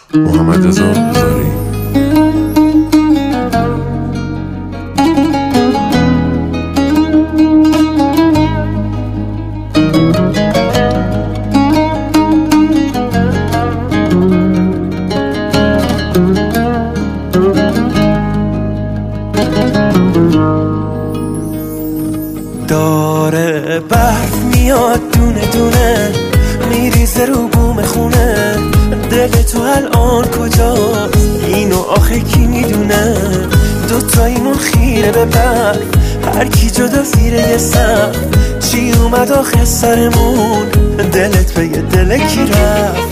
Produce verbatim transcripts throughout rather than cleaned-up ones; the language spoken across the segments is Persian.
محمد رضا هزاری. داره برف میاد دونه دونه میریزه رو بوم خونه، دل تو الان کجاست اینو آخه کی میدونه؟ دوتاییمون خیره به برف، هر کی جدا زیر یه سقف. چی اومد آخه سرمون؟ دلت به یه دل کی رفت؟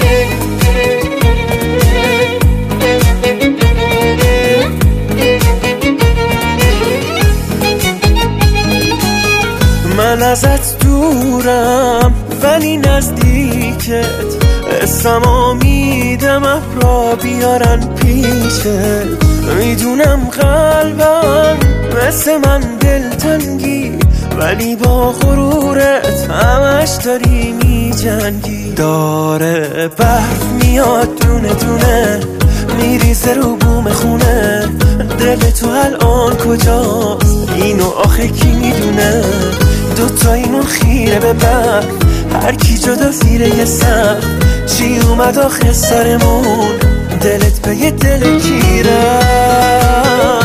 من ازت دورم ولی نزدیکت، اسمو میدم ابرا بیارن پیشت. میدونم قلبم مثل من دلتنگی، ولی با غرورت همش داری میجنگی. داره برف میاد دونه دونه میریزه رو بوم خونه، دل تو الان کجاست اینو آخه کی میدونه؟ دوتاییمون خیره به برف، هر کی جدا زیر یه سقف. چی اومد آخه سرمون؟ دلت به یه دل کی رفت؟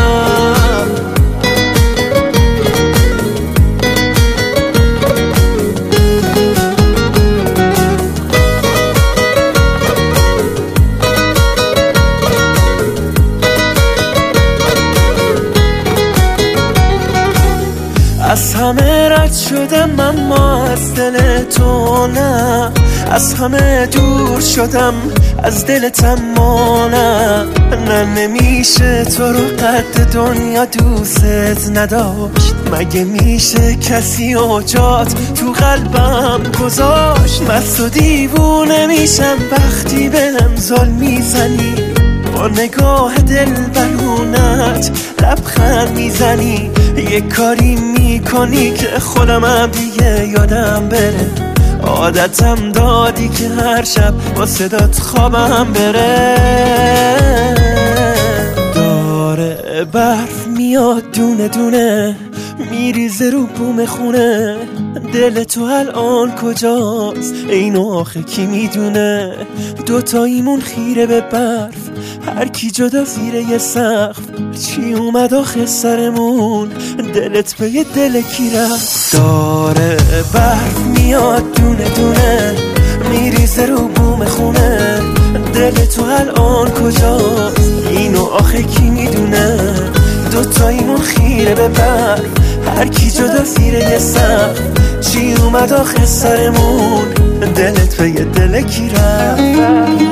از همه رد شدم اما از دل تو نه، از همه دور شدم از دلتم ما نه. نه نمیشه تو رو قد دنیا دوست نداشت، مگه میشه کسی اوجات تو قلبم گذاشت؟ مست و دیوونه میشم وقتی بهم ظلم میزنی، با نگاه دل برونت لبخند میزنی. یه کاری میکنی که خودمم دیگه یادم بره، عادتم دادی که هر شب با صدات خوابم بره. داره برف میاد دونه دونه میریزه رو بوم خونه، دل تو الان کجاست اینو آخه کی میدونه؟ دوتاییمون خیره به برف، هر کی جدا زیر یه سقف. چی اومد آخه سرمون؟ دلت به یه دل کی رفت؟ داره برف میاد دونه دونه میریزه رو بوم خونه، دل تو الان کجاست اینو آخه کی میدونه؟ دوتاییمون خیره به برف، هر کی جدا زیر یه سقف. چی اومد آخه سرمون؟ دلت به یه دل کی رفت؟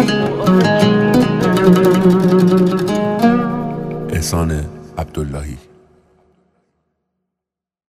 احسان عبداللهی.